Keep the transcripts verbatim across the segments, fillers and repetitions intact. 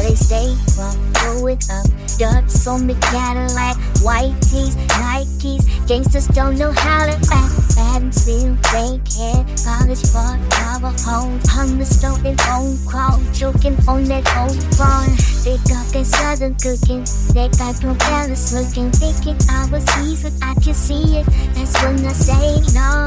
they stay from going up. Ducks on the Cadillac, white tees, Nikes. Gangsters don't know how to act. Bad still fake hair, college bar, cover home. Hung the stove and home crawl, choking on that old farm. They got that southern cooking, they got propellers looking. Thinking I was easy, but I can see it. That's when I say no.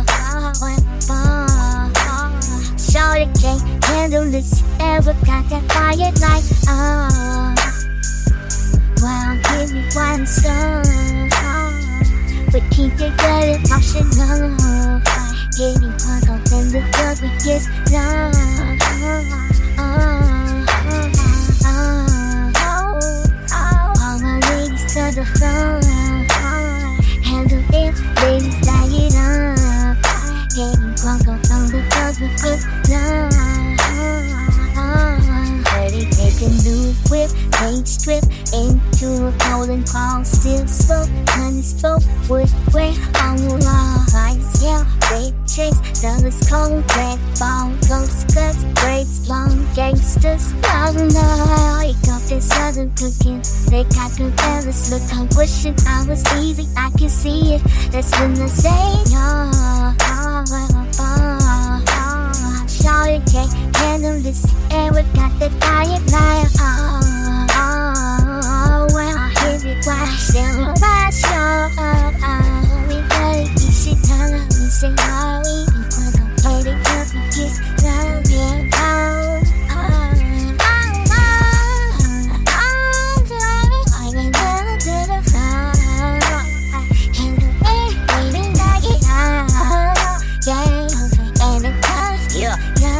Shorty can't handle this, ever got that fire like oh. Well, give me one star, but keep it good emotional. Getting caught up in the dark with this love. All my ladies to the floor, handle it, ladies light it up. Getting caught up on the dark with this love. Dirty take a new whip, paint strip into a golden call. Still slow, honey spoke, wood gray on the law. Eyes yell, red chase, dollars cold, red ball, ghost cuts, braids, long gangsters. Long night, wake up this southern cooking. They got the fellas, look, I'm pushing. I was easy, I can see it. That's when I say no. Shawty can't handle this, and we got that fire like oh, oh, oh, well, I hear it wash down my show. Oh, we got it, you should tell her, we say how we be quick, I'm play the cup, we kiss, love, yeah, oh, oh, oh, oh, oh, I ain't never to the floor, handle it, baby, like it, oh, yeah, and it does, yeah.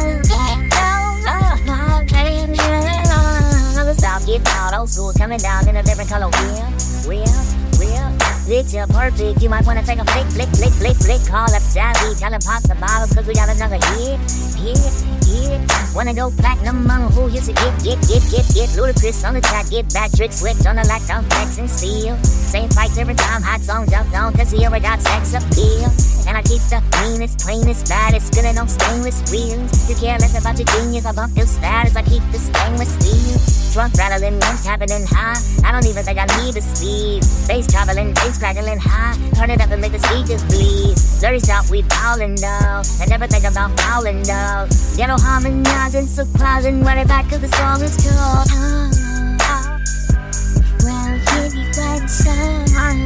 Get out, old school, coming down in a different color. Real, real, real. Picture perfect. You might wanna take a flick, flick, flick, flick, flick. Call up Jazzy, tell him pop the bottles, cause we got another hit, hit, hit. Wanna go platinum on who used to get, get, get, get, get. Ludacris on the track, get back, trick switch on the lack, down, flex and seal. Same fight every time, hot song jumped on, cause he ever got sex appeal. And I keep the meanest, plainest, baddest, good on stainless wheels. You care less about your genius, I bump your status, I keep the stainless steel. Drunk rattling, lunch happening high. I don't even think I need to sleep. Bass traveling, bass crackling high. Turn it up and make the speakers bleed. Dirty South, we ballin' though. I never think about fouling though. Ghetto harmonizing, surprising, running back cause the song is called oh, oh. Well, give me one song.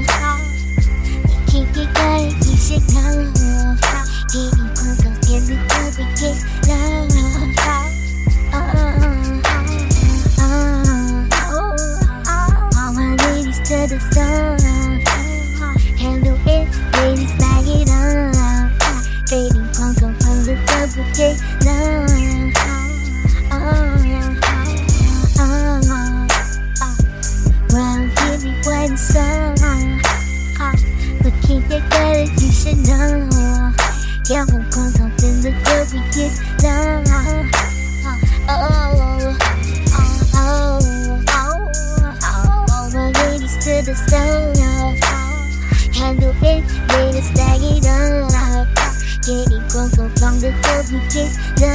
Keep it good, you should know. Give me one song, give me one, we get love. Oh, oh. To the floor, handle it, ladies bag it up. Fading punk up on the double J love. Well, give me one song, but keep it good, you should know. Yeah, I'm punk up in the double J love. Oh, oh, oh, oh. To the stove, handle it, ladies, bag it up. Getting close from the double kiss, love.